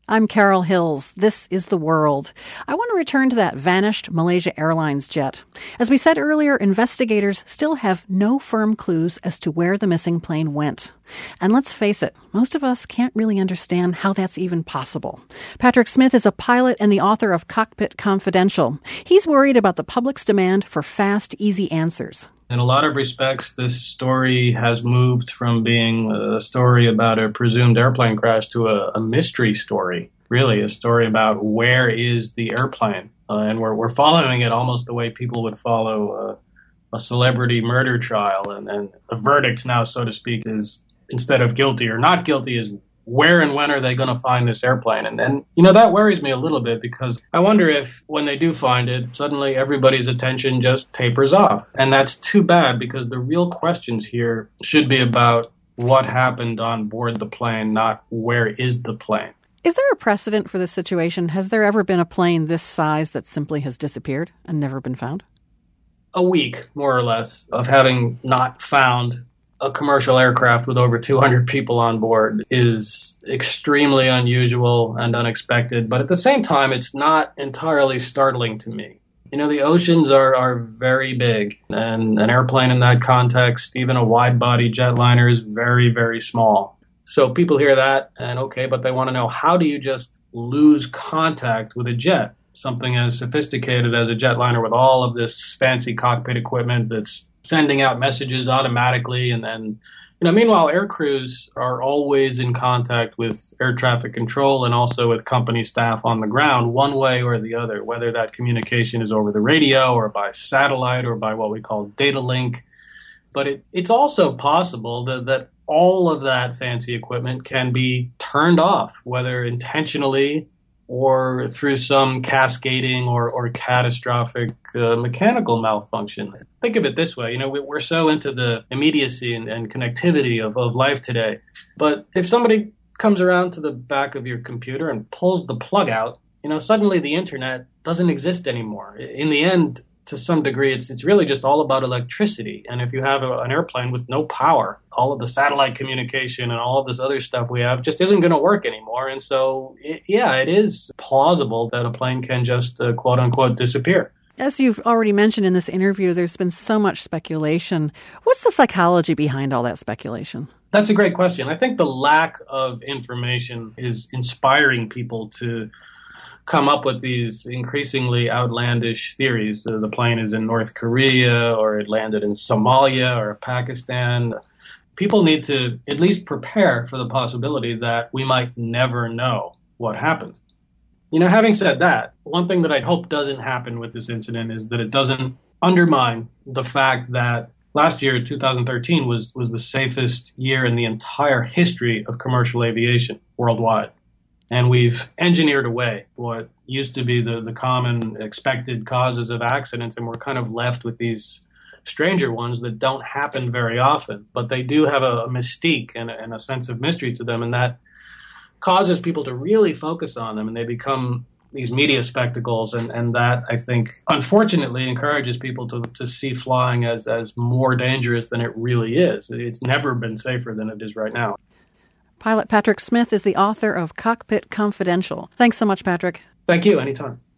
I'm Carol Hills. This is The World. I want to return to that vanished Malaysia Airlines jet. As we said earlier, investigators still have no firm clues as to where the missing plane went. And let's face it, most of us can't really understand how that's even possible. Patrick Smith is a pilot and the author of Cockpit Confidential. He's worried about the public's demand for fast, easy answers. In a lot of respects, this story has moved from being a story about a presumed airplane crash to a mystery story, really, a story about where is the airplane. And we're following it almost the way people would follow a celebrity murder trial. And the verdict now, so to speak, is instead of guilty or not guilty, is where and when are they going to find this airplane? And that worries me a little bit because I wonder if when they do find it, suddenly everybody's attention just tapers off. And that's too bad because the real questions here should be about what happened on board the plane, not where is the plane. Is there a precedent for this situation? Has there ever been a plane this size that simply has disappeared and never been found? A week, more or less, of having not found a commercial aircraft with over 200 people on board is extremely unusual and unexpected. But at the same time, it's not entirely startling to me. The oceans are very big, and an airplane in that context, even a wide-body jetliner, is very, very small. So people hear that, and okay, but they want to know, how do you just lose contact with a jet? Something as sophisticated as a jetliner with all of this fancy cockpit equipment that's sending out messages automatically. And then, meanwhile, air crews are always in contact with air traffic control and also with company staff on the ground, one way or the other, whether that communication is over the radio or by satellite or by what we call data link. But it's also possible that all of that fancy equipment can be turned off, whether intentionally or through some cascading or catastrophic mechanical malfunction. Think of it this way. We're so into the immediacy and connectivity of life today. But if somebody comes around to the back of your computer and pulls the plug out, suddenly the internet doesn't exist anymore. In the end, to some degree, it's really just all about electricity. And if you have an airplane with no power, all of the satellite communication and all of this other stuff we have just isn't going to work anymore. And so, it is plausible that a plane can just, quote unquote, disappear. As you've already mentioned in this interview, there's been so much speculation. What's the psychology behind all that speculation? That's a great question. I think the lack of information is inspiring people to come up with these increasingly outlandish theories. The plane is in North Korea, or it landed in Somalia or Pakistan. People need to at least prepare for the possibility that we might never know what happened. Having said that, one thing that I hope doesn't happen with this incident is that it doesn't undermine the fact that last year, 2013, was the safest year in the entire history of commercial aviation worldwide. And we've engineered away what used to be the common expected causes of accidents, and we're kind of left with these stranger ones that don't happen very often. But they do have a mystique and a sense of mystery to them, and that causes people to really focus on them, and they become these media spectacles, and that, I think, unfortunately encourages people to see flying as more dangerous than it really is. It's never been safer than it is right now. Pilot Patrick Smith is the author of Cockpit Confidential. Thanks so much, Patrick. Thank you. Anytime.